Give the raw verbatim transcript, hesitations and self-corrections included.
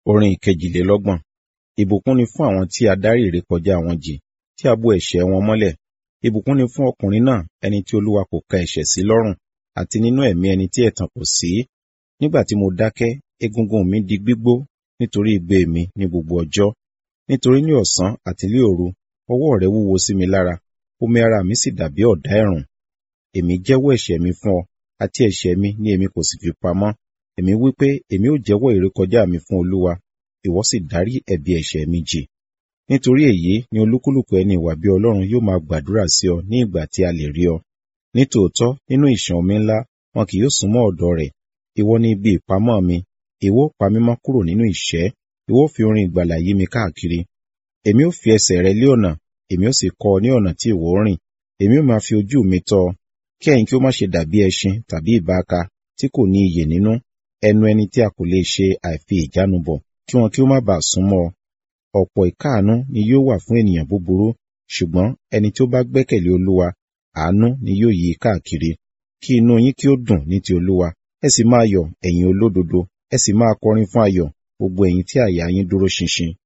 Orin ìkejìlélọ́gbọ̀n. Ìbùkún ni fún àwọn tí a dárí ìrékọjá wọn jì, tí a bò ẹ̀ṣẹ̀ wọn mọ́lẹ̀. Ìbùkún ni fún ọkùnrin náà, ẹni tí Olúwa kò ka ẹ̀ṣẹ̀ sí lọ́rùn, àti nínú ẹ̀mí ẹni tí ẹ̀tàn kò sí. Nígbà tí mo dákẹ́, egungun mi di gbígbó nítorí igbe mi ní gbogbo ọjọ́. Nítorí ní ọ̀sán àti ní òru, ọwọ́ rẹ wúwo sí mi lára, omi ara mi sì dàbí ọ̀dá ẹ̀rùn. Èmi jẹ́wọ́ ẹ̀ṣẹ̀ mi fún ọ, àti ẹ̀ṣẹ̀ mi ni èmi kò sì fi pamọ́. Èmi wí pé èmi ó jẹ́wọ́ ìrékọjá mi fún Olúwa, ìwọ sì dárí ẹ̀bi ẹ̀ṣẹ̀ mi jì. Nítorí èyí ni olúkúlùkù ẹni ìwà bí Ọlọ́run yóò máa gbàdúrà sí ọ ní ìgbà tí a lè rí ọ. Nítòótọ́ nínú ìṣàn omi ńlá wọn kì yóò súnmọ́ ọ̀dọ̀ rẹ̀. Ìwọ ni ibi ìpamọ́ mi, ìwọ ó pa mí mọ́ kúrò nínú ìṣẹ́, ìwọ ó fi orin ìgbàlà yí mi káàkiri. Èmi ó fi ẹsẹ̀ rẹ lé ọ̀nà, èmi ó sì kọ́ ọ ní ọ̀nà tí ìwọ ó rìn. Èmi ó máa fi ojú mi tọ́ ọ, kí ẹ̀yin kí ó má ṣe dàbí ẹṣin tàbí ìbaaka tí kò ní iyè nínú, ẹnu ẹni tí a kò lè ṣe àìfi ìjánu bọ̀, kí wọn kí ó má bàa súnmọ́ ọ. Ọ̀pọ̀ ìkáàánú ni yóò wà fún ènìyàn búburú, ṣùgbọ́n ẹni tí ó bá gbẹ́kẹ̀lé Olúwa, àánú ni yóò yí i káàkiri. Kí inú yín kí ó dùn ní ti Olúwa, ẹ sì máa yọ̀ ẹ̀yin olódodo, ẹ sì máa kọrin fún ayọ̀ gbogbo ẹ̀yin tí àyà yín dúró ṣinṣin.